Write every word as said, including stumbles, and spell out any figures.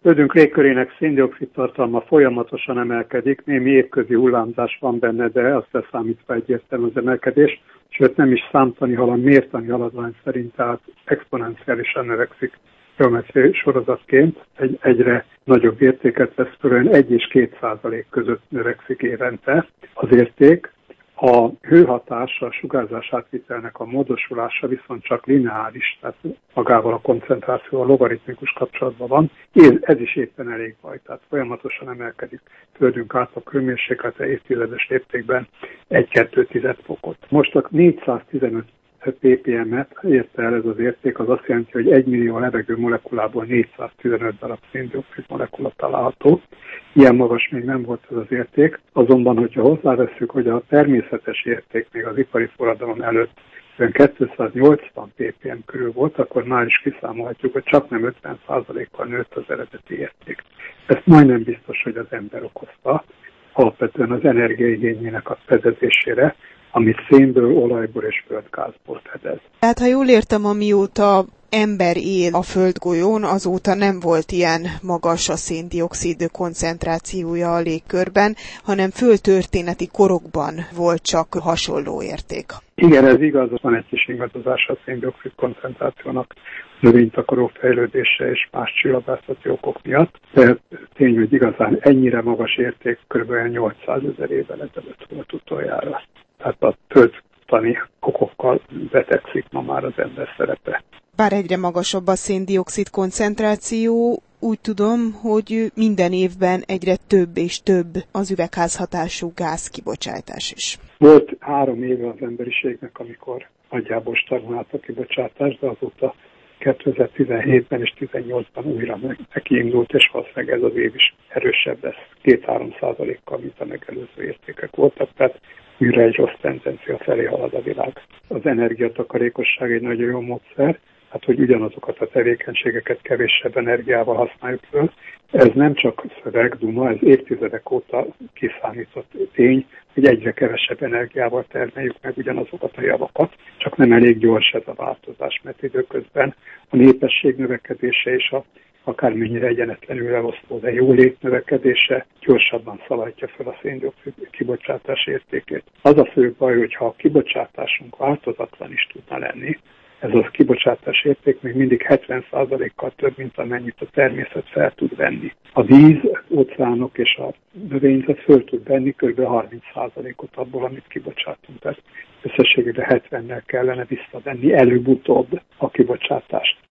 Földünk légkörének szén-dioxid tartalma folyamatosan emelkedik, némi évközi hullámzás van benne, de azt leszámítva egyértelmű az emelkedés, sőt nem is számtani, hanem mértani haladvány szerint, tehát exponenciálisan növekszik geometriai sorozatként, egy egyre nagyobb értéket vesz föl, egy és két százalék között növekszik évente az érték. A hőhatása, a sugárzás átvitelnek a módosulása viszont csak lineáris, tehát magával a koncentrációval logaritmikus kapcsolatban van. Ez is éppen elég baj, tehát folyamatosan emelkedik Földünk átlag hőmérséklete évtizedes léptékben egy-kettő fokot. Most a négyszáztizenöt ppm-et érte el ez az érték, az azt jelenti, hogy egy millió levegő molekulából négyszáztizenöt darab szén-dioxid molekula található. Ilyen magas még nem volt ez az érték, azonban, hogyha hozzáveszünk, hogy a természetes érték még az ipari forradalom előtt kétszáznyolcvan ppm körül volt, akkor már is kiszámolhatjuk, hogy csak nem ötven százalékkal nőtt az eredeti érték. Ezt majdnem biztos, hogy az ember okozta, alapvetően az energiaigényének a fedezésére, amit szénből, olajból és földgázból fedez. Tehát, ha jól értem, amióta ember él a földgolyón, azóta nem volt ilyen magas a szén-dioxid koncentrációja a légkörben, hanem földtörténeti korokban volt csak hasonló érték. Igen, ez igaz, van egy kis ingadozás a szén-dioxid koncentrációnak, növénytakaró fejlődése és más csillagászati okok miatt, de tény, hogy igazán ennyire magas érték kb. nyolcszázezer évvel ezelőtt volt utoljára. Tehát a földtani okokkal betegszik ma már az ember szerepe. Bár egyre magasabb a szén-dioxid koncentráció, úgy tudom, hogy minden évben egyre több és több az üvegházhatású gázkibocsátás is. Volt három éve az emberiségnek, amikor nagyjából stagnált a kibocsátás, de azóta kétezer-tizenhétben és tizennyolcban újra nekiindult, és valószínűleg ez az év is erősebb lesz, két-három százalékkal, mint a megelőző értékek voltak, tehát újra egy rossz tendencia felé halad a világ. Az energiatakarékosság egy nagyon jó módszer, hát hogy ugyanazokat a tevékenységeket kevésebb energiával használjuk föl. Ez nem csak szöveg, duma, ez évtizedek óta kiszámított tény, hogy egyre kevesebb energiával termeljük meg ugyanazokat a javakat, csak nem elég gyors ez a változás, mert időközben a népesség növekedése és a akármennyire egyenetlenül elosztó, de jólét növekedése gyorsabban szaladja fel a szén-dioxid kibocsátás értékét. Az a fő baj, hogy ha a kibocsátásunk változatlan is tudna lenni, ez a kibocsátás érték még mindig hetven százalékkal több, mint amennyit a természet fel tud venni. A víz, óceánok és a növényzet föl tud venni kb. harminc százalékot abból, amit kibocsátunk. Tehát összességében hetvennel kellene visszavenni előbb-utóbb a kibocsátást.